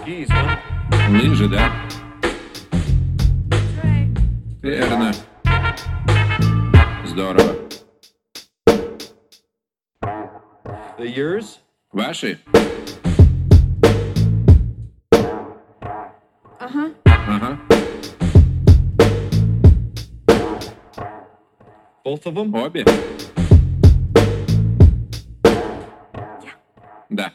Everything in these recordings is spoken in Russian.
Ближе, да? Верно. Здорово. Ваши? Ага. Ага. Обе? Да.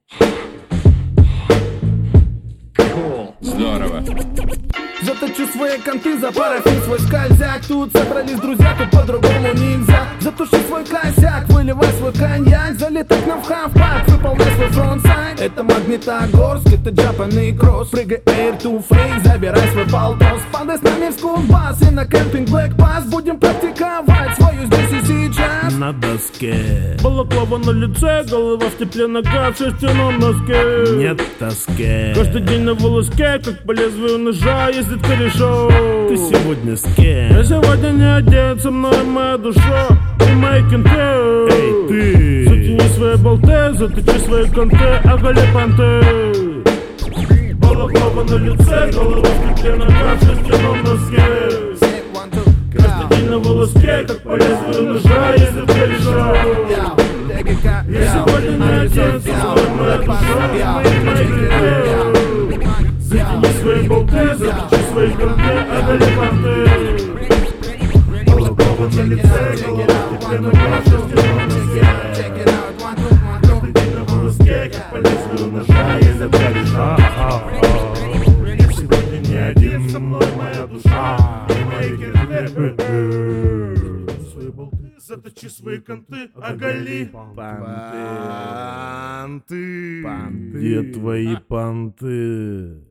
Здорово. Заточу свои конты, запарафин свой скользяк. Тут собрались друзья, тут по-другому нельзя. Затуши свой косяк, выливай свой коньяк. Залетай к нам в хавпак, выполняй свой фронтсайд. Это Магнитогорск, это Джапан и Кросс. Прыгай air to fake, забирай свой полтос. Падай с нами в скулбас и на кемпинг Black Pass. Будем практиковать свою здесь и сейчас. На доске балаклава на лице, голова в тепле, нога в шерстяном носке. Нет тоски. Каждый день на волоске, как по лезвию ножа ездит корешок. Ты сегодня с кем? Я сегодня не одет, со мной моя душа и мои кенты. Эй, ты! Затяни свои болты, заточи свои конты, оголи понты. Балаклава на лице, голова в тепле, нога в шерстяном носке. Каждый день на волоске, как по лезвию ножа ездит корешок. Я сегодня не одет, со мной моя душа и мои кенты. Затяни свои болты, заточи свои конты, оголи понты. Балаклава на лице, голова в тепле, нога в шерстяном носке. Каждый день на волоске, как по лезвию ножа ездит корешок. Я сегодня не один, со мной моя душа и мои кенты. Свои болты, заточи свои конты, оголи понты. Где твои понты?